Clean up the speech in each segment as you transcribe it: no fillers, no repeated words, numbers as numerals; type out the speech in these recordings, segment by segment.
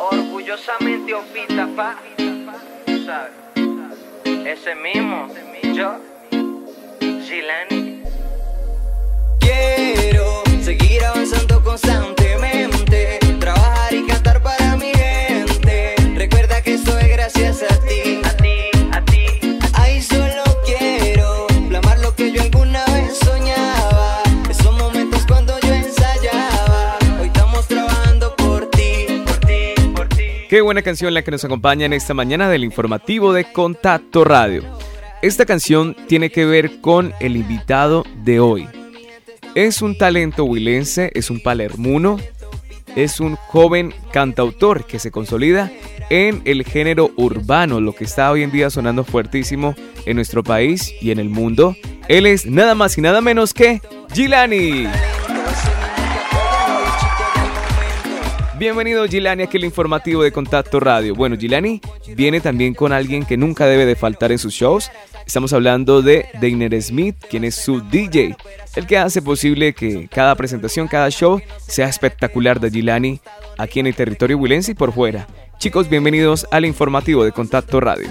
Orgullosamente Opita, pa, ¿sabes? Ese mismo, yo, Gilani. Quiero seguir avanzando constantemente, trabajar y cantar para mi gente. Recuerda que esto es gracias a ti, A ti, a ti. Ahí solo quiero plasmar lo que yo alguna vez soñaba. Esos momentos cuando yo ensayaba. Hoy estamos trabajando por ti, Por ti, por ti. Qué buena canción la que nos acompaña en esta mañana del informativo de Contacto Radio. Esta canción tiene que ver con el invitado de hoy. Es un talento huilense, es un palermuno, es un joven cantautor que se consolida en el género urbano, lo que está hoy en día sonando fuertísimo en nuestro país y en el mundo. Él es nada más y nada menos que Gilani. Bienvenido Gilani, aquí el informativo de Contacto Radio. Bueno, Gilani viene también con alguien que nunca debe de faltar en sus shows. Estamos hablando de Deiner Smith, quien es su DJ, el que hace posible que cada presentación, cada show sea espectacular de Gilani aquí en el territorio huilense y por fuera. Chicos, bienvenidos al informativo de Contacto Radio.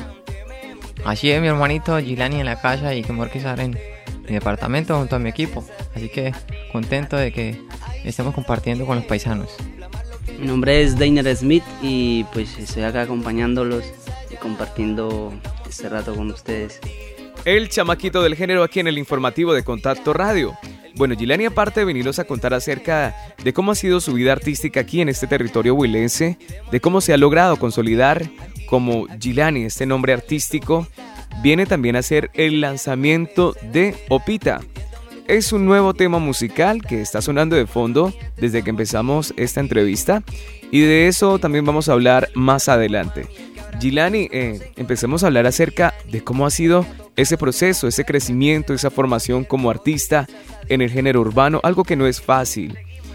Así es, mi hermanito Gilani en la casa y que mejor que estar en mi departamento junto a mi equipo. Así que contento de que estemos compartiendo con los paisanos. Mi nombre es Deiner Smith y pues estoy acá acompañándolos y compartiendo este rato con ustedes. El chamaquito del género aquí en el informativo de Contacto Radio. Bueno, Gilani, aparte de venirnos a contar acerca de cómo ha sido su vida artística aquí en este territorio huilense, de cómo se ha logrado consolidar como Gilani, este nombre artístico, viene también a ser el lanzamiento de Opita. Es un nuevo tema musical que está sonando de fondo desde que empezamos esta entrevista y de eso también vamos a hablar más adelante. Gilani, empecemos a hablar acerca de cómo ha sido ese proceso, ese crecimiento, esa formación como artista en el género urbano, algo que no es fácil,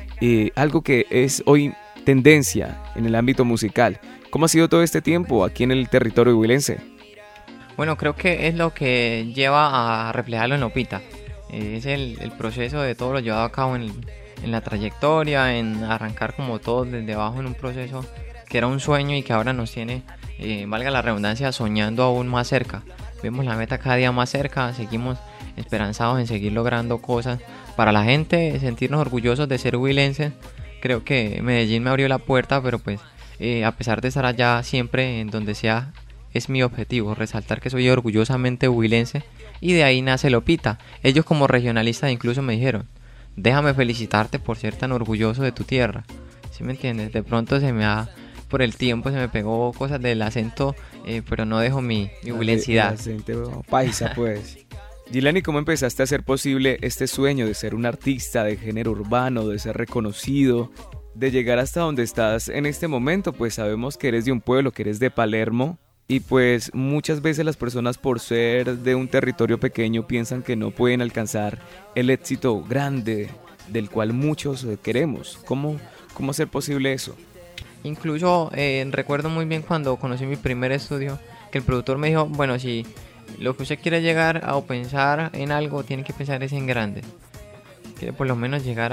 algo que es hoy tendencia en el ámbito musical. ¿Cómo ha sido todo este tiempo aquí en el territorio huilense? Bueno, creo que es lo que lleva a reflejarlo en Opita. Es el proceso de todo lo llevado a cabo en la trayectoria, en arrancar como todo desde abajo en un proceso que era un sueño y que ahora nos tiene, valga la redundancia, soñando aún más cerca. Vemos la meta cada día más cerca, seguimos esperanzados en seguir logrando cosas para la gente, sentirnos orgullosos de ser huilenses. Creo que Medellín me abrió la puerta, pero pues a pesar de estar allá siempre en donde sea, es mi objetivo, resaltar que soy orgullosamente huilense y de ahí nace Opita. Ellos como regionalistas incluso me dijeron, déjame felicitarte por ser tan orgulloso de tu tierra. ¿Sí me entiendes? De pronto por el tiempo se me pegó cosas del acento, pero no dejo mi huilensidad. El acento paisa, pues. Gilani, ¿cómo empezaste a hacer posible este sueño de ser un artista de género urbano, de ser reconocido, de llegar hasta donde estás en este momento? Pues sabemos que eres de un pueblo, que eres de Palermo, y pues muchas veces las personas por ser de un territorio pequeño piensan que no pueden alcanzar el éxito grande del cual muchos queremos. ¿Cómo hacer posible eso? Incluso recuerdo muy bien cuando conocí mi primer estudio, que el productor me dijo, bueno, si lo que usted quiere llegar a o pensar en algo, tiene que pensar es en grande. Quiere por lo menos llegar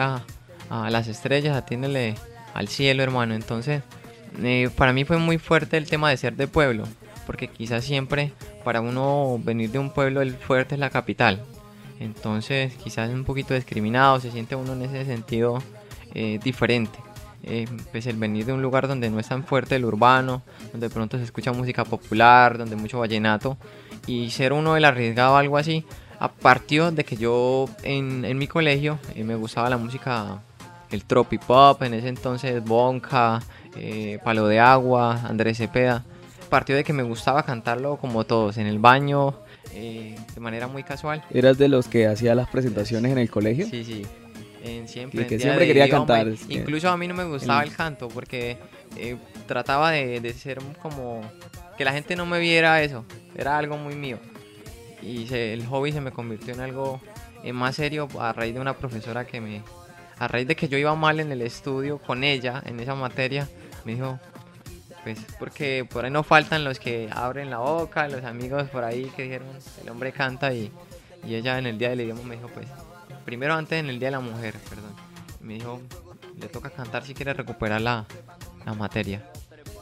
a las estrellas, atiéndele al cielo, hermano. Entonces, para mí fue muy fuerte el tema de ser de pueblo, porque quizás siempre para uno venir de un pueblo el fuerte es la capital. Entonces, quizás es un poquito discriminado, se siente uno en ese sentido diferente. Pues el venir de un lugar donde no es tan fuerte el urbano, donde de pronto se escucha música popular, donde mucho vallenato, y ser uno el arriesgado a algo así, a partir de que yo en mi colegio me gustaba la música, el tropipop, en ese entonces Bonka, Palo de Agua, Andrés Cepeda, partió de que me gustaba cantarlo como todos, en el baño, de manera muy casual. ¿Eras de los que hacía las presentaciones en el colegio? Sí, sí. Siempre, que siempre quería cantar. Incluso a mí no me gustaba el canto porque trataba de ser como que la gente no me viera eso, era algo muy mío y el hobby se me convirtió en algo más serio a raíz de una profesora a raíz de que yo iba mal en el estudio con ella en esa materia, me dijo, pues porque por ahí no faltan los que abren la boca, los amigos por ahí que dijeron el hombre canta y ella en el día del idioma me dijo, pues primero antes en el Día de la Mujer, perdón, me dijo, le toca cantar si quiere recuperar la materia.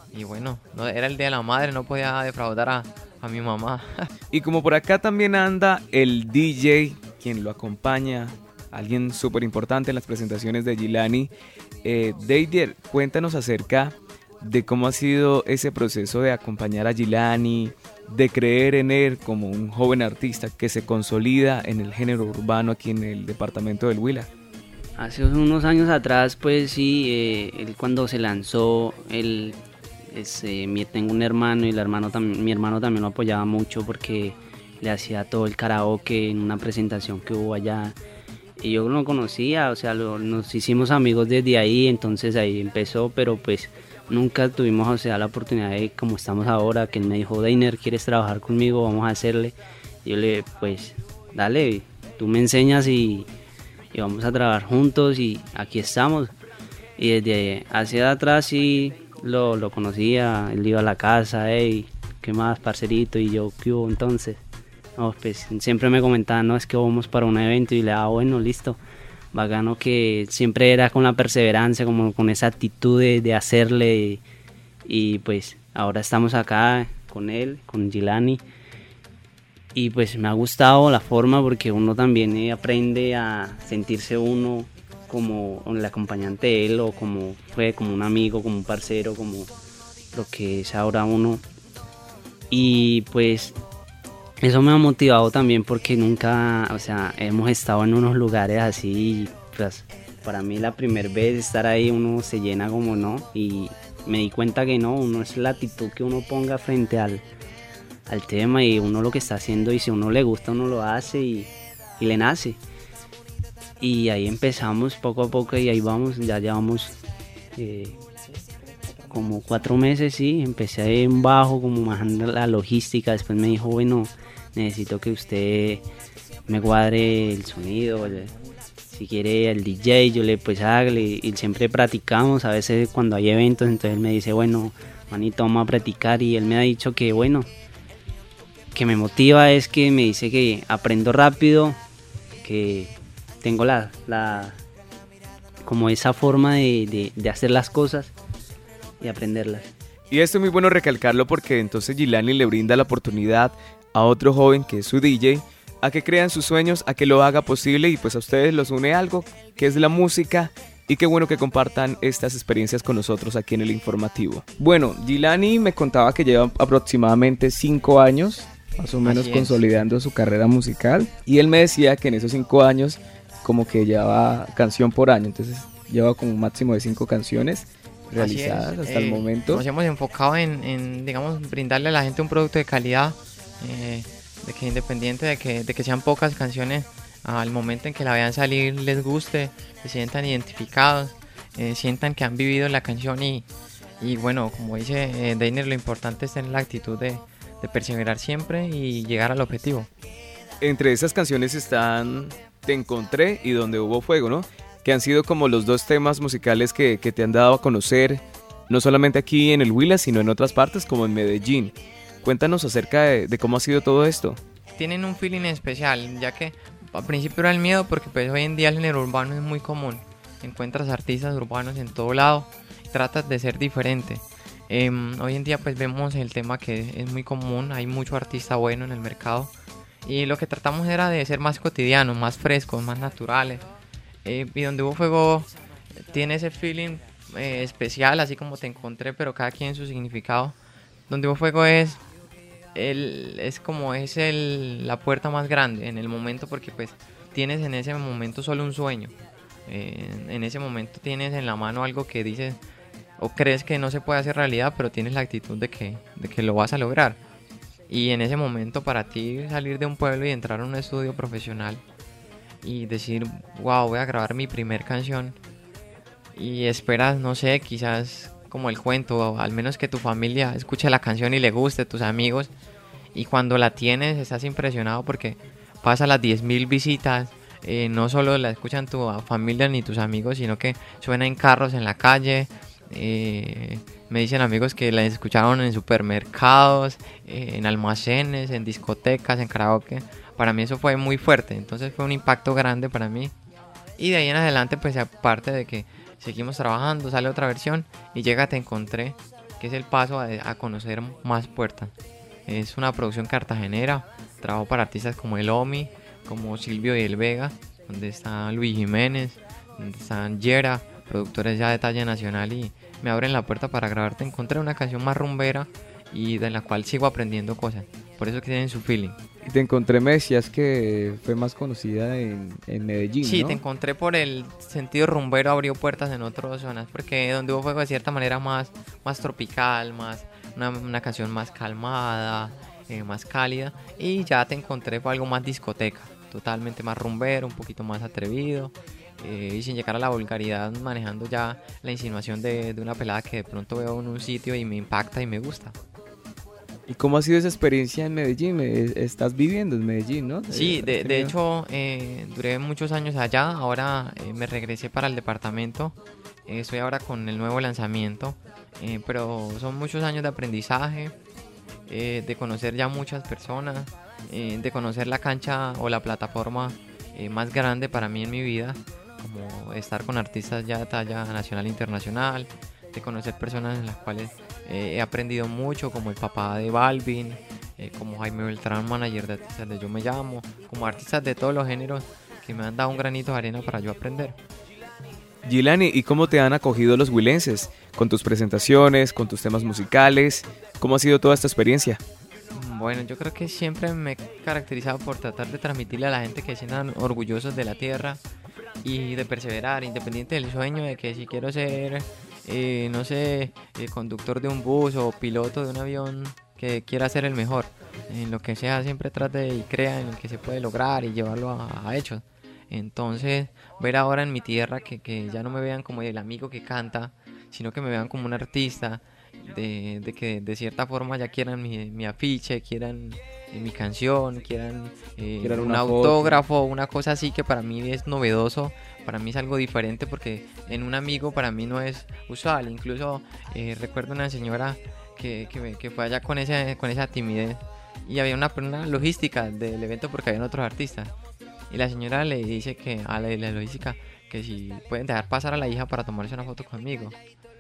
Y bueno, no, era el Día de la Madre, no podía defraudar a mi mamá. Y como por acá también anda el DJ, quien lo acompaña, alguien súper importante en las presentaciones de Gilani. Deider, cuéntanos acerca de cómo ha sido ese proceso de acompañar a Gilani, de creer en él como un joven artista que se consolida en el género urbano aquí en el departamento del Huila. Hace unos años atrás, pues sí, él cuando se lanzó, tengo un hermano y mi hermano también lo apoyaba mucho porque le hacía todo el karaoke en una presentación que hubo allá. Y yo no lo conocía, o sea, nos hicimos amigos desde ahí, entonces ahí empezó, pero pues nunca tuvimos, o sea, la oportunidad de, como estamos ahora, que él me dijo, Deiner, ¿quieres trabajar conmigo? Vamos a hacerle. Y yo le, pues, dale, tú me enseñas y vamos a trabajar juntos y aquí estamos. Y desde hacia atrás sí lo conocía, él iba a la casa, hey, ¿qué más, parcerito? Y yo, ¿qué hubo entonces? No, pues siempre me comentaban, no, es que vamos para un evento y le daba, bueno, listo. Bacano que siempre era con la perseverancia, como con esa actitud de hacerle y pues ahora estamos acá con él, con Gilani. Y pues me ha gustado la forma porque uno también aprende a sentirse uno como el acompañante de él o como un amigo, como un parcero, como lo que es ahora uno. Y pues eso me ha motivado también porque nunca, o sea, hemos estado en unos lugares así y pues para mí la primera vez estar ahí uno se llena como no y me di cuenta que no, uno es la actitud que uno ponga frente al tema y uno lo que está haciendo y si a uno le gusta uno lo hace y le nace. Y ahí empezamos poco a poco y ahí vamos, ya llevamos como 4 meses, sí, empecé en bajo como manejando la logística, después me dijo, bueno, necesito que usted me cuadre el sonido, si quiere el DJ, yo le pues hágale, y siempre practicamos, a veces cuando hay eventos, entonces él me dice, bueno, manito, vamos a practicar, y él me ha dicho que bueno, que me motiva es que me dice que aprendo rápido, que tengo como esa forma de hacer las cosas y aprenderlas. Y esto es muy bueno recalcarlo porque entonces Gilani le brinda la oportunidad a otro joven que es su DJ a que crea en sus sueños, a que lo haga posible y pues a ustedes los une algo que es la música y qué bueno que compartan estas experiencias con nosotros aquí en el informativo. Bueno, Gilani me contaba que lleva aproximadamente 5 años más o menos consolidando su carrera musical y él me decía que en esos 5 años como que llevaba canción por año, entonces lleva como un máximo de 5 canciones realizadas hasta el momento. Nos hemos enfocado en, digamos, brindarle a la gente un producto de calidad, de que independiente de que sean pocas canciones, al momento en que la vean salir les guste, se sientan identificados, sientan que han vivido la canción y bueno, como dice Deiner, lo importante es tener la actitud de perseverar siempre y llegar al objetivo. Entre esas canciones están Te Encontré y Donde Hubo Fuego, ¿no? Que han sido como los 2 temas musicales que te han dado a conocer, no solamente aquí en el Huila, sino en otras partes como en Medellín. Cuéntanos acerca de cómo ha sido todo esto. Tienen un feeling especial, ya que al principio era el miedo, porque pues hoy en día el género urbano es muy común. Encuentras artistas urbanos en todo lado, tratas de ser diferente. Hoy en día pues vemos el tema que es muy común, hay mucho artista bueno en el mercado. Y lo que tratamos era de ser más cotidianos, más frescos, más naturales. Y Donde Hubo Fuego tiene ese feeling especial, así como Te Encontré, pero cada quien su significado. Donde Hubo Fuego es la puerta más grande en el momento, porque pues tienes en ese momento solo un sueño. En ese momento tienes en la mano algo que dices o crees que no se puede hacer realidad, pero tienes la actitud de que lo vas a lograr. Y en ese momento para ti salir de un pueblo y entrar a un estudio profesional y decir, wow, voy a grabar mi primer canción, y esperas, no sé, quizás como el cuento, o al menos que tu familia escuche la canción y le guste, tus amigos, y cuando la tienes estás impresionado porque pasa las 10.000 visitas, no solo la escuchan tu familia ni tus amigos, sino que suena en carros en la calle, me dicen amigos que la escucharon en supermercados, en almacenes, en discotecas, en karaoke. Para mí eso fue muy fuerte, entonces fue un impacto grande para mí. Y de ahí en adelante, pues aparte de que seguimos trabajando, sale otra versión y llega Te Encontré. que es el paso a conocer más puertas. Es una producción cartagenera, trabajo para artistas como El Omi, como Silvio y El Vega, donde está Luis Jiménez, donde están Yera, productores ya de talla nacional, y me abren la puerta para grabar. Te encontré una canción más rumbera y de la cual sigo aprendiendo cosas, por eso que tienen su feeling. Y te encontré, me decías que fue más conocida en Medellín, Sí, ¿no? te encontré por el sentido rumbero, abrió puertas en otras zonas, porque Donde Hubo Fuego de cierta manera más tropical, más una canción más calmada, más cálida, y ya te encontré por algo más discoteca, totalmente más rumbero, un poquito más atrevido, y sin llegar a la vulgaridad, manejando ya la insinuación de una pelada que de pronto veo en un sitio y me impacta y me gusta. ¿Y cómo ha sido esa experiencia en Medellín? Estás viviendo en Medellín, ¿no? Sí, ¿Has de tenido? hecho duré muchos años allá, ahora me regresé para el departamento, estoy ahora con el nuevo lanzamiento, pero son muchos años de aprendizaje, de conocer ya muchas personas, de conocer la cancha o la plataforma más grande para mí en mi vida, como estar con artistas ya de talla nacional e internacional, de conocer personas en las cuales he aprendido mucho, como el papá de Balvin, como Jaime Beltrán, manager de artistas de Yo Me Llamo, como artistas de todos los géneros que me han dado un granito de arena para yo aprender. Gilani, ¿y cómo te han acogido los huilenses? Con tus presentaciones, con tus temas musicales, ¿cómo ha sido toda esta experiencia? Bueno, yo creo que siempre me he caracterizado por tratar de transmitirle a la gente que se sientan orgullosos de la tierra y de perseverar, independiente del sueño de que si quiero ser, no sé, conductor de un bus o piloto de un avión, que quiera ser el mejor. En lo que sea, siempre trate y crea en lo que se puede lograr y llevarlo a hechos. Entonces, ver ahora en mi tierra que ya no me vean como el amigo que canta, sino que me vean como un artista, de que de cierta forma ya quieran mi afiche, quieran mi canción, quieran Quieran un una autógrafo, una cosa así, que para mí es novedoso, para mí es algo diferente, porque en un amigo para mí no es usual. Incluso recuerdo una señora que fue allá con esa timidez, y había una logística del evento porque habían otros artistas, y la señora le dice que a la logística que si pueden dejar pasar a la hija para tomarse una foto conmigo.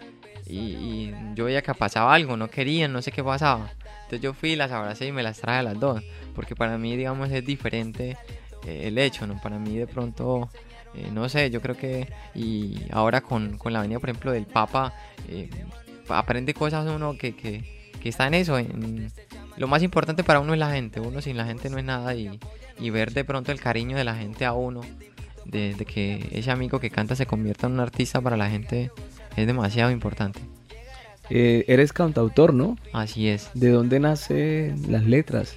Y yo veía que pasaba algo, no querían, no sé qué pasaba. Entonces yo fui, las abracé y me las traje a las dos, porque para mí, digamos, es diferente el hecho, ¿no? Para mí de pronto, no sé, yo creo que, y ahora con la venida, por ejemplo, del Papa, aprende cosas uno que está en eso. Lo más importante para uno es la gente, uno sin la gente no es nada, y ver de pronto el cariño de la gente a uno, de que ese amigo que canta se convierta en un artista para la gente, es demasiado importante. Eres cantautor, ¿no? Así es. ¿De dónde nacen las letras?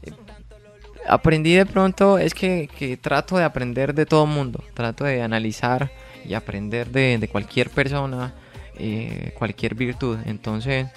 Aprendí de pronto, es que trato de aprender de todo mundo, trato de analizar y aprender de cualquier persona, cualquier virtud. Entonces,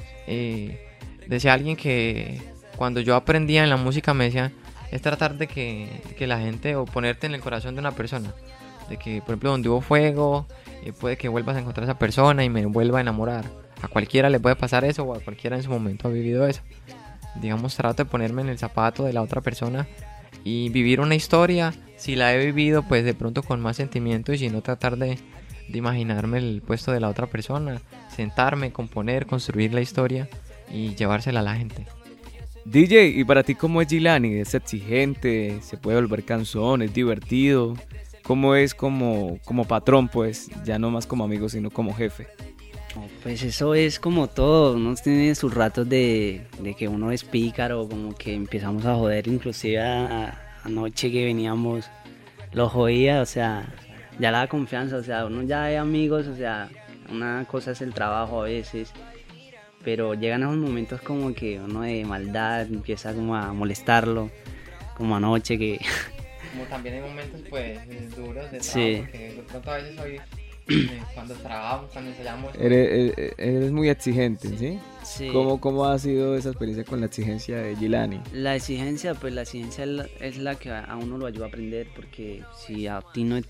decía alguien que cuando yo aprendía en la música me decía, es tratar de que la gente, o ponerte en el corazón de una persona, de que, por ejemplo, Donde Hubo Fuego, puede que vuelvas a encontrar a esa persona y me vuelva a enamorar. A cualquiera le puede pasar eso, o a cualquiera en su momento ha vivido eso. Digamos, trato de ponerme en el zapato de la otra persona y vivir una historia. Si la he vivido, pues de pronto con más sentimiento, y si no, tratar de imaginarme el puesto de la otra persona, sentarme, componer, construir la historia y llevársela a la gente. DJ, ¿y para ti cómo es Gilani? ¿Es exigente? ¿Se puede volver cansón? ¿Es divertido? ¿Cómo es como patrón, pues? Ya no más como amigo, sino como jefe. Pues eso es como todo, uno tiene sus ratos de que uno es pícaro, como que empezamos a joder, inclusive anoche que veníamos, lo jodía, o sea, ya la confianza, o sea, uno ya hay amigos, o sea, una cosa es el trabajo a veces, pero llegan esos momentos como que uno de maldad empieza como a molestarlo, como anoche que... Como también hay momentos pues duros de trabajo, Sí. porque de pronto a veces hoy cuando trabajamos, cuando ensayamos... Eres muy exigente, ¿sí? Sí. ¿Cómo ha sido esa experiencia con la exigencia de Gilani? La exigencia, pues la exigencia es la que a uno lo ayuda a aprender, porque si a ti no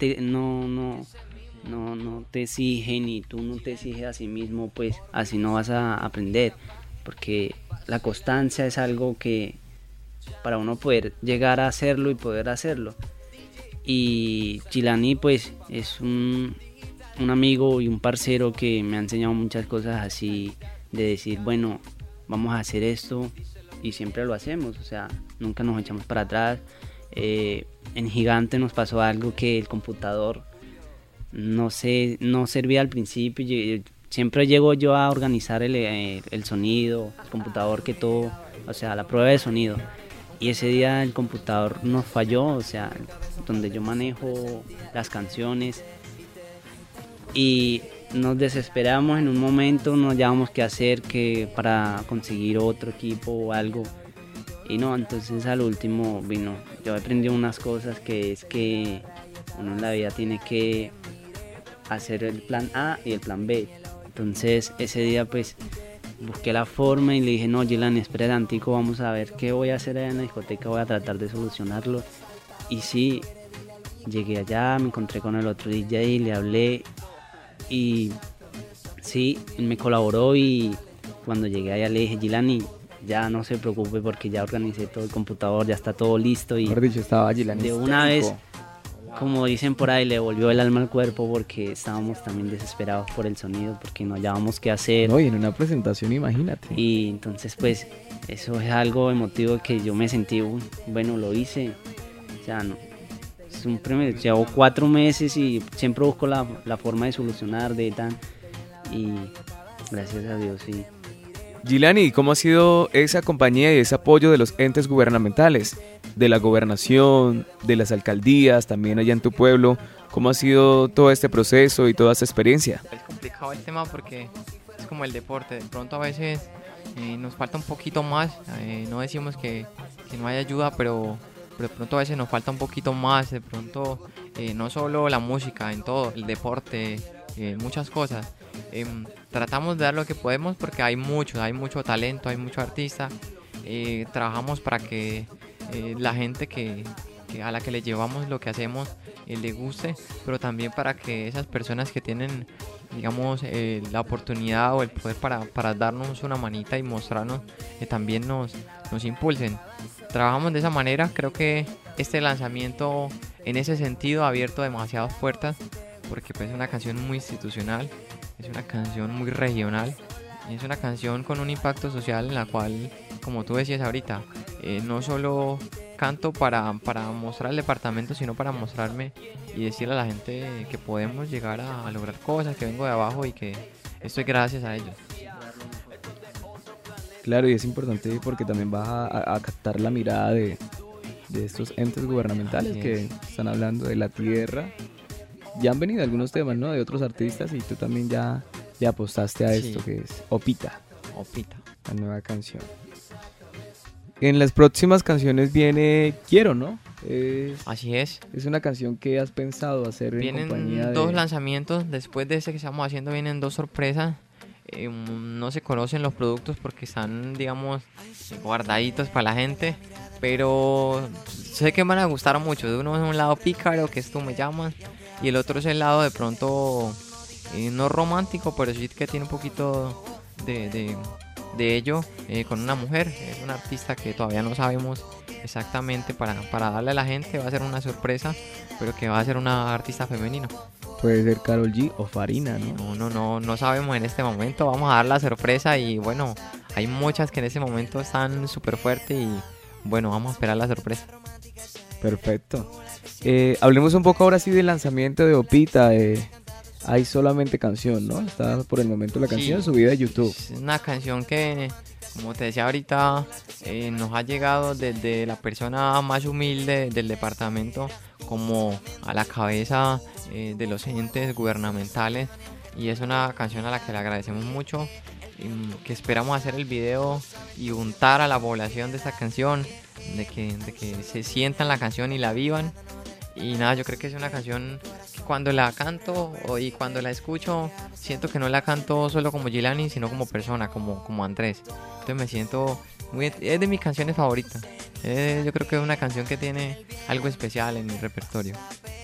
te exigen y tú no te exiges a sí mismo, pues así no vas a aprender, porque la constancia es algo que para uno poder llegar a hacerlo y poder hacerlo. Y Gilani pues es un amigo y un parcero que me ha enseñado muchas cosas así de decir, bueno, vamos a hacer esto, y siempre lo hacemos, o sea, nunca nos echamos para atrás. En Gigante nos pasó algo que el computador no servía al principio. Siempre llego yo a organizar el sonido, el computador, que todo, o sea, la prueba de sonido. Y ese día el computador nos falló, o sea, donde yo manejo las canciones. Y nos desesperamos en un momento, no hallábamos qué hacer para conseguir otro equipo o algo. Y no, entonces al último yo aprendí unas cosas, que es que uno en la vida tiene que hacer el plan A y el plan B. Entonces ese día pues busqué la forma y le dije, no, Gilani, espera antico, vamos a ver qué voy a hacer allá en la discoteca, voy a tratar de solucionarlo. Y sí, llegué allá, me encontré con el otro DJ y le hablé, y sí, él me colaboró, y cuando llegué allá le dije, Gilani, ya no se preocupe porque ya organicé todo el computador, ya está todo listo. Y mejor dicho, estaba Gilani de una vez, como dicen por ahí, le volvió el alma al cuerpo, porque estábamos también desesperados por el sonido, porque no hallábamos qué hacer. No, y en una presentación, imagínate. Y entonces pues eso es algo emotivo que yo me sentí, bueno, lo hice. O sea, no, es un premio. Llevo 4 meses y siempre busco la forma de solucionar, y gracias a Dios, sí. Gilani, ¿cómo ha sido esa compañía y ese apoyo de los entes gubernamentales, de la gobernación, de las alcaldías, también allá en tu pueblo? ¿Cómo ha sido todo este proceso y toda esta experiencia? Es complicado el tema porque es como el deporte, de pronto a veces nos falta un poquito más, no decimos que no hay ayuda, pero de pronto a veces nos falta un poquito más, de pronto no solo la música, en todo, el deporte, muchas cosas. Tratamos de dar lo que podemos porque hay mucho talento, hay mucho artista. Trabajamos para que la gente a la que le llevamos lo que hacemos le guste, pero también para que esas personas que tienen, digamos, la oportunidad o el poder para darnos una manita y mostrarnos, también nos impulsen. Trabajamos de esa manera. Creo que este lanzamiento en ese sentido ha abierto demasiadas puertas, porque pues, es una canción muy institucional, es una canción muy regional, y es una canción con un impacto social en la cual, como tú decías ahorita, no solo canto para mostrar el departamento, sino para mostrarme y decirle a la gente que podemos llegar a lograr cosas, que vengo de abajo y que esto es gracias a ellos. Claro, y es importante porque también vas a captar la mirada de estos entes gubernamentales que están hablando de la tierra. Ya han venido algunos temas, ¿no?, de otros artistas, y tú también ya apostaste a esto, que es Opita, la nueva canción. En las próximas canciones viene Quiero, ¿no? Así es. Es una canción que has pensado hacer en compañía de... Vienen 2 lanzamientos, después de ese que estamos haciendo vienen 2 sorpresas. No se conocen los productos porque están, digamos, guardaditos para la gente, pero sé que van a gustar mucho. De uno es un lado pícaro, que es Tú Me Llamas, y el otro es el lado de pronto no romántico, pero sí que tiene un poquito de ello, con una mujer. Es una artista que todavía no sabemos exactamente para darle a la gente. Va a ser una sorpresa, pero que va a ser una artista femenina. Puede ser Karol G o Farina, ¿no? No sabemos en este momento. Vamos a dar la sorpresa, y bueno, hay muchas que en ese momento están súper fuertes, y bueno, vamos a esperar la sorpresa. Perfecto. Hablemos un poco ahora sí del lanzamiento de Opita. Hay solamente canción, ¿no? Está por el momento la canción subida a YouTube. Es una canción que, como te decía ahorita, nos ha llegado desde la persona más humilde del departamento como a la cabeza de los entes gubernamentales, y es una canción a la que le agradecemos mucho, que esperamos hacer el video y untar a la población de esta canción, de que se sientan la canción y la vivan. Y nada, yo creo que es una canción que cuando la canto y cuando la escucho, siento que no la canto solo como Gilani, sino como persona, como Andrés. Entonces me siento es de mis canciones favoritas. Yo creo que es una canción que tiene algo especial en mi repertorio.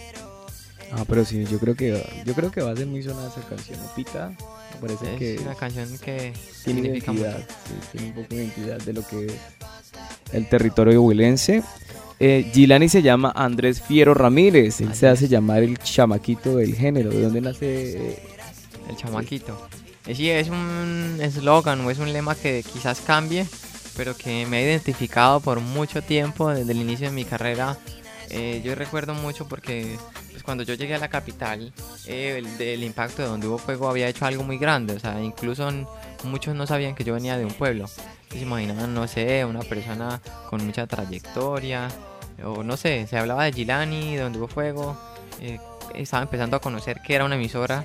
Pero sí, yo creo que va a ser muy sonada esa canción. Opita, me parece que es una canción que tiene significa identidad, mucho. sí, tiene un poco de identidad de lo que es el territorio huilense. Gilani se llama Andrés Fiero Ramírez. Él se hace llamar el chamaquito del género. ¿De dónde nace el chamaquito? Sí, es un eslogan o es un lema que quizás cambie, pero que me ha identificado por mucho tiempo desde el inicio de mi carrera. Yo recuerdo mucho porque pues, cuando yo llegué a la capital, el impacto de Donde Hubo Fuego había hecho algo muy grande. O sea, incluso muchos no sabían que yo venía de un pueblo. Se imaginaban, no sé, una persona con mucha trayectoria, o no sé, se hablaba de Gilani, de Donde Hubo Fuego. Estaba empezando a conocer que era una emisora.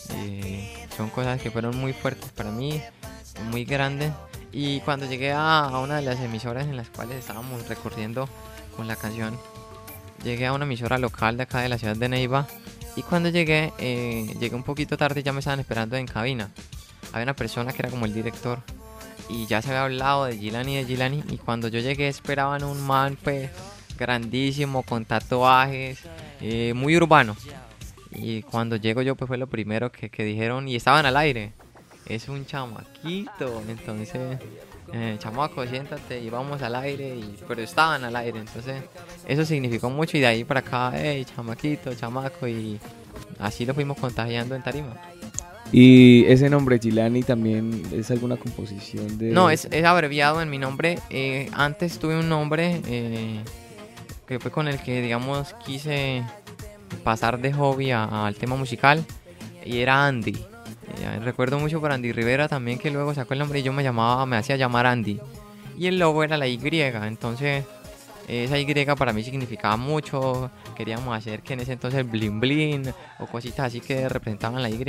Son cosas que fueron muy fuertes para mí, muy grandes. Y cuando llegué a una de las emisoras en las cuales estábamos recorriendo con la canción, llegué a una emisora local de acá de la ciudad de Neiva. Y cuando llegué un poquito tarde, ya me estaban esperando en cabina. Había una persona que era como el director y ya se había hablado de Gilani. Y cuando yo llegué esperaban un man pues grandísimo, con tatuajes, muy urbano. Y cuando llego yo pues fue lo primero que dijeron, y estaban al aire: es un chamaquito. Entonces, chamaco, siéntate y vamos al aire. Pero estaban al aire, entonces eso significó mucho. Y de ahí para acá, chamaquito, chamaco, y así lo fuimos contagiando en tarima. ¿Y ese nombre Gilani también es alguna composición de...? No, es abreviado en mi nombre. Antes tuve un nombre que fue con el que, digamos, quise pasar de hobby al tema musical, y era Andy. Recuerdo mucho por Andy Rivera también, que luego sacó el nombre y yo me hacía llamar Andy. Y el logo era la Y, entonces esa Y para mí significaba mucho. Queríamos hacer que en ese entonces blin blin o cositas así que representaban la Y.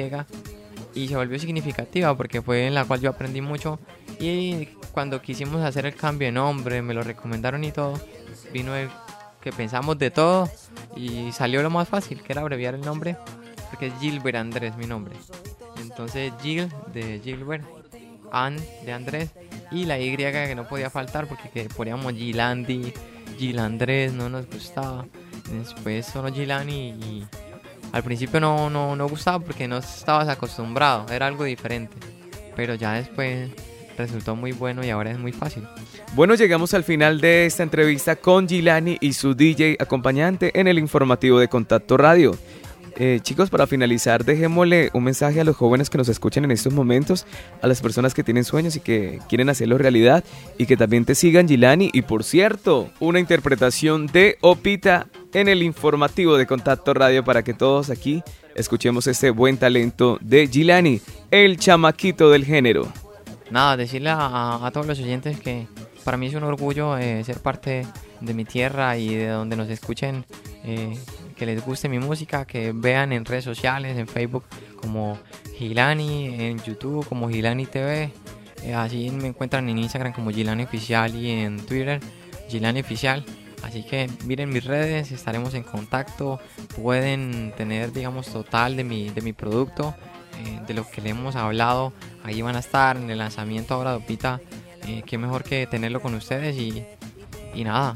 Y se volvió significativa porque fue en la cual yo aprendí mucho. Y cuando quisimos hacer el cambio de nombre, me lo recomendaron y todo, vino el que pensamos de todo y salió lo más fácil, que era abreviar el nombre, porque es Gilbert Andrés mi nombre. Entonces Gil de Gilbert, An de Andrés, y la Y que no podía faltar porque poníamos Gilandi, Gilandrés, no nos gustaba. Después solo Gilani, y al principio no gustaba porque no estabas acostumbrado, era algo diferente, pero ya después resultó muy bueno y ahora es muy fácil. Bueno, llegamos al final de esta entrevista con Gilani y su DJ acompañante en el informativo de Contacto Radio. Chicos, para finalizar, dejémosle un mensaje a los jóvenes que nos escuchan en estos momentos, a las personas que tienen sueños y que quieren hacerlo realidad, y que también te sigan, Gilani. Y por cierto, una interpretación de Opita en el informativo de Contacto Radio para que todos aquí escuchemos este buen talento de Gilani, el chamaquito del género. Nada, decirle a todos los oyentes que para mí es un orgullo ser parte de mi tierra y de donde nos escuchen, que les guste mi música, que vean en redes sociales, en Facebook como Gilani, en YouTube como Gilani TV, así me encuentran en Instagram como Gilani Oficial y en Twitter Gilani Oficial. Así que miren mis redes, estaremos en contacto, pueden tener, digamos, total de mi producto, de lo que le hemos hablado. Ahí van a estar en el lanzamiento ahora de Opita. Qué mejor que tenerlo con ustedes y nada,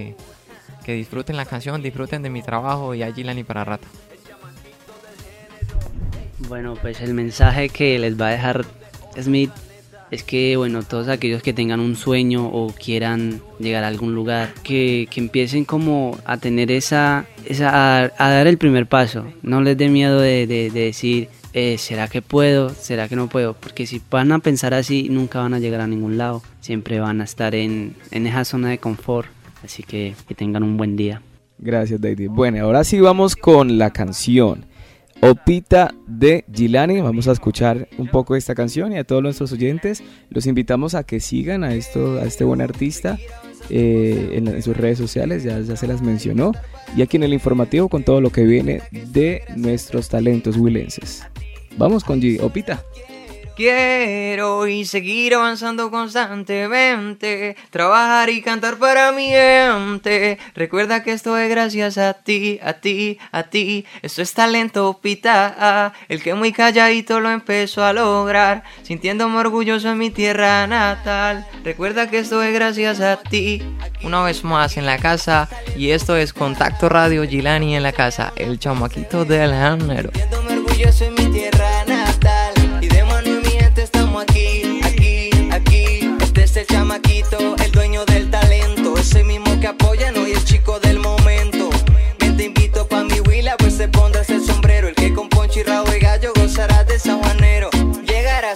que disfruten la canción, disfruten de mi trabajo, y a Gilani para rato. Bueno, pues el mensaje que les va a dejar Smith es que, bueno, todos aquellos que tengan un sueño o quieran llegar a algún lugar, que empiecen como a tener a dar el primer paso. No les dé miedo de decir, ¿será que puedo? ¿Será que no puedo? Porque si van a pensar así, nunca van a llegar a ningún lado. Siempre van a estar en esa zona de confort. Así que tengan un buen día. Gracias, David. Bueno, ahora sí vamos con la canción Opita de Gilani. Vamos a escuchar un poco de esta canción, y a todos nuestros oyentes los invitamos a que sigan a este buen artista en sus redes sociales, ya se las mencionó, y aquí en el informativo con todo lo que viene de nuestros talentos huilenses. Vamos con Opita. Quiero y seguir avanzando constantemente, trabajar y cantar para mi gente. Recuerda que esto es gracias a ti, a ti, a ti. Esto es talento, Opita, el que muy calladito lo empezó a lograr, sintiéndome orgulloso en mi tierra natal. Recuerda que esto es gracias a ti. Una vez más en la casa, y esto es Contacto Radio, Gilani en la casa, el chamaquito del género. Sintiéndome orgulloso en mi tierra natal, y de mano en mi gente estamos aquí, aquí, aquí. Este es el chamaquito, el dueño del talento, ese mismo que apoya, no, y el chico del momento. Ven, te invito pa' mi huila, pues te pondrás el sombrero, el que con poncho y rabo de gallo gozarás de sabanero. Llegará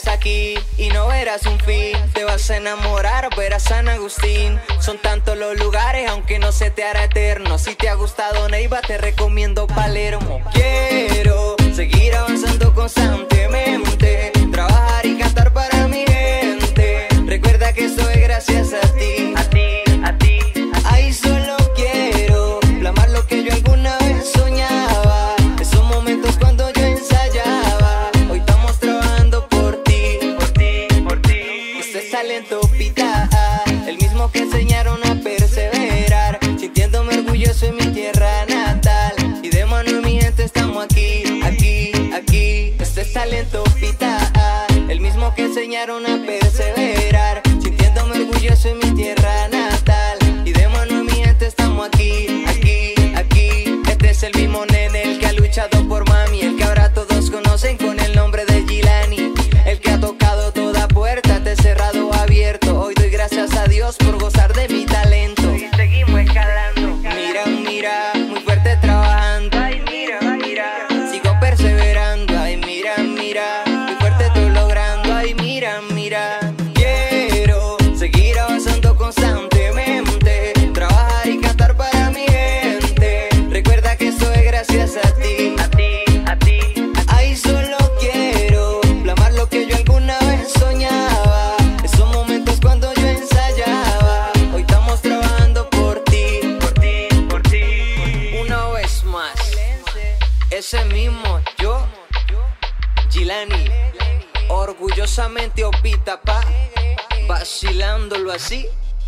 y no verás un fin. Te vas a enamorar, verás San Agustín. Son tantos los lugares, aunque no se te hará eterno. Si te ha gustado Neiva, te recomiendo Palermo. Quiero seguir avanzando constantemente, trabajar y cantar para mi gente. Recuerda que esto es gracias a ti, A ti, a ti, Ahí solo quiero plasmar lo que yo alguna vez soñaba. Esos momentos cuando yo ensayaba. Hoy estamos trabajando por ti. por ti, por ti. Este es talento pita, el mismo que enseñaron a perseverar. Sintiéndome orgulloso en mi tierra natal. Y de mano en mi gente estamos aquí, aquí, aquí. Este es talento pita, el mismo que enseñaron a perseverar. Sintiéndome orgulloso en mi tierra natal. Y de mano en mi gente estamos aquí, aquí, aquí. Este es el mismo nene, el que ha luchado por mami. El que ahora todos conocen con el nombre de Gilani. El que ha tocado toda puerta, te he cerrado o abierto. Hoy doy gracias a Dios por gozar de mi talento. Y seguimos escalando. Mira, mira, muy fuerte trabajando. Ay, mira, mira. Sigo perseverando. Ay, mira, mira, muy fuerte estoy logrando. Ay, mira, mira. Quiero seguir avanzando constantemente, trabajar y cantar para mi gente. Recuerda que esto es gracias a ti. A ti, a ti. Ahí solo quiero plasmar lo que yo alguna vez soñaba. Esos momentos cuando yo ensayaba. Hoy estamos trabajando por ti. Por ti, por ti. Una vez más, ese mismo yo, Gilani, orgullosamente opita pa, vacilándolo así.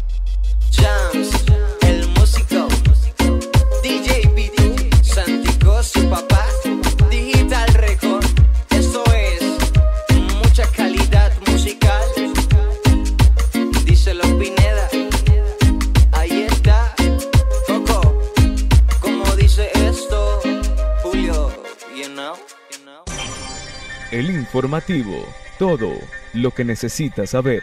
Jams, el músico, DJ Pitu, Santico, su papá, Digital Record. Esto es mucha calidad musical. Díselo Pineda, ahí está. Coco, como dice esto, Julio, you know. El informativo, todo lo que necesitas saber.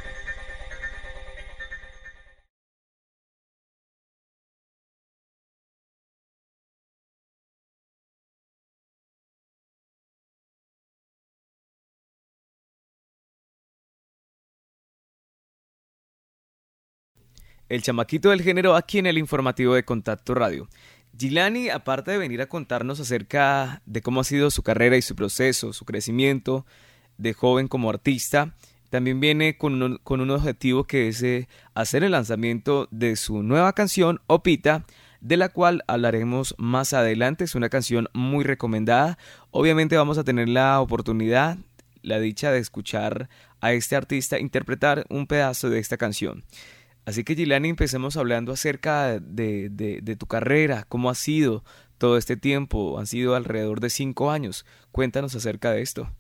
El chamaquito del género aquí en el informativo de Contacto Radio. Gilani, aparte de venir a contarnos acerca de cómo ha sido su carrera y su proceso, su crecimiento de joven como artista, también viene con un objetivo que es hacer el lanzamiento de su nueva canción, Opita, de la cual hablaremos más adelante. Es una canción muy recomendada. Obviamente vamos a tener la oportunidad, la dicha de escuchar a este artista interpretar un pedazo de esta canción. Así que Gilani, empecemos hablando acerca de tu carrera, cómo ha sido todo este tiempo. Han sido alrededor de 5 años. Cuéntanos acerca de esto.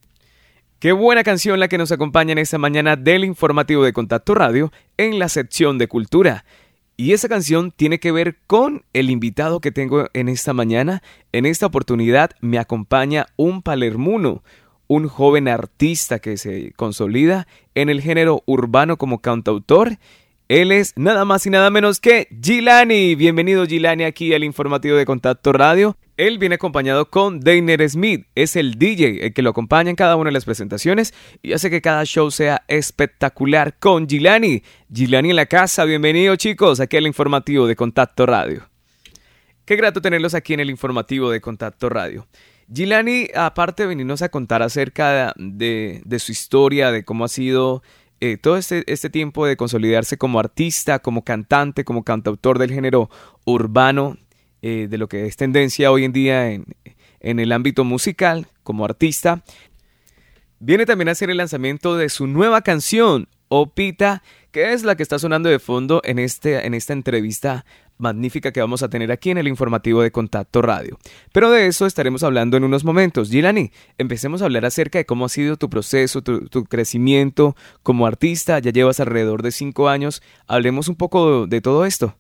Qué buena canción la que nos acompaña en esta mañana del informativo de Contacto Radio en la sección de Cultura. Y esa canción tiene que ver con el invitado que tengo en esta mañana. En esta oportunidad me acompaña un palermuno, un joven artista que se consolida en el género urbano como cantautor. Él es nada más y nada menos que Gilani. Bienvenido Gilani aquí al informativo de Contacto Radio. Él viene acompañado con Deiner Smith, es el DJ, el que lo acompaña en cada una de las presentaciones y hace que cada show sea espectacular con Gilani. Gilani en la casa, bienvenido chicos aquí al informativo de Contacto Radio. Qué grato tenerlos aquí en el informativo de Contacto Radio. Gilani, aparte de venirnos a contar acerca de su historia, de cómo ha sido todo este tiempo de consolidarse como artista, como cantante, como cantautor del género urbano, de lo que es tendencia hoy en día en el ámbito musical como artista, viene también a hacer el lanzamiento de su nueva canción, Opita, que es la que está sonando de fondo en esta entrevista magnífica que vamos a tener aquí en el informativo de Contacto Radio. Pero de eso estaremos hablando en unos momentos. Gilani, empecemos a hablar acerca de cómo ha sido tu proceso, tu crecimiento como artista. Ya llevas alrededor de 5 años. Hablemos un poco de todo esto.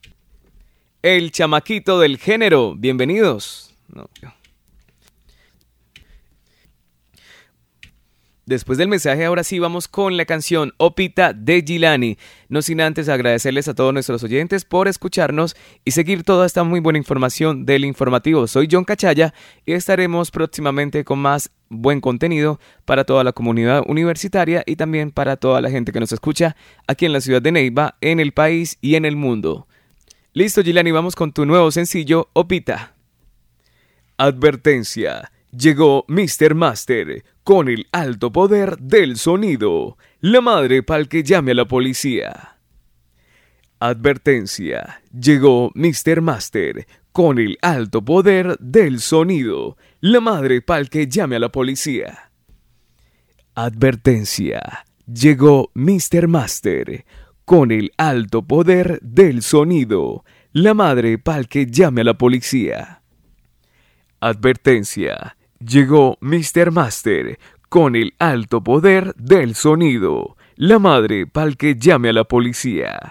El chamaquito del género, bienvenidos. No. Después del mensaje, ahora sí vamos con la canción Opita de Gilani. No sin antes agradecerles a todos nuestros oyentes por escucharnos y seguir toda esta muy buena información del informativo. Soy John Cachaya y estaremos próximamente con más buen contenido para toda la comunidad universitaria y también para toda la gente que nos escucha aquí en la ciudad de Neiva, en el país y en el mundo. Listo, Gilani, vamos con tu nuevo sencillo, Opita. Advertencia. Llegó Mr. Master con el alto poder del sonido. La madre pa'l que llame a la policía. Advertencia. Llegó Mr. Master con el alto poder del sonido. La madre pa'l que llame a la policía. Advertencia. Llegó Mr. Master con el alto poder del sonido. La madre pa'l que llame a la policía. Advertencia. Llegó Mr. Master con el alto poder del sonido. La madre pa'l que llame a la policía.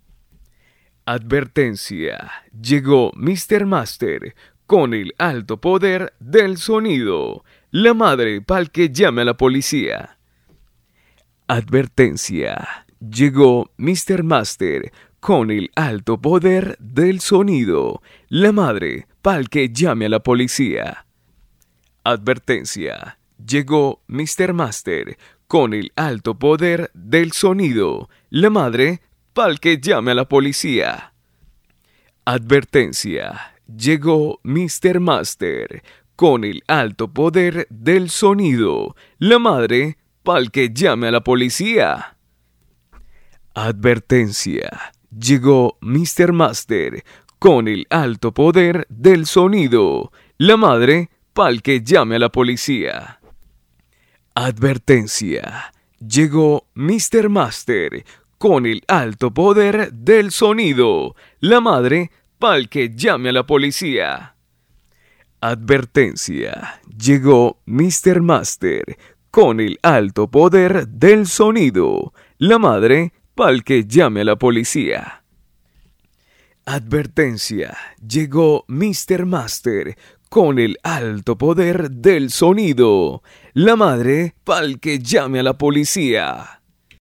Advertencia. Llegó Mr. Master con el alto poder del sonido. La madre pa'l que llame a la policía. Advertencia. Llegó Mr. Master con el alto poder del sonido. La madre pa'l que llame a la policía. Advertencia. Llegó Mr. Master con el alto poder del sonido. La madre pa'l que llame a la policía. Advertencia. Llegó Mr. Master con el alto poder del sonido. La madre pa'l que llame a la policía. Advertencia. Llegó Mr. Master con el alto poder del sonido. La madre pa'l que llame a la policía. Advertencia. Llegó Mr. Master con el alto poder del sonido. La madre pa'l que llame a la policía. Advertencia. Llegó Mr. Master con el alto poder del sonido. La madre pa'l que llame a la policía. Advertencia. Llegó Mr. Master con el alto poder del sonido. La madre pa'l que llame a la policía.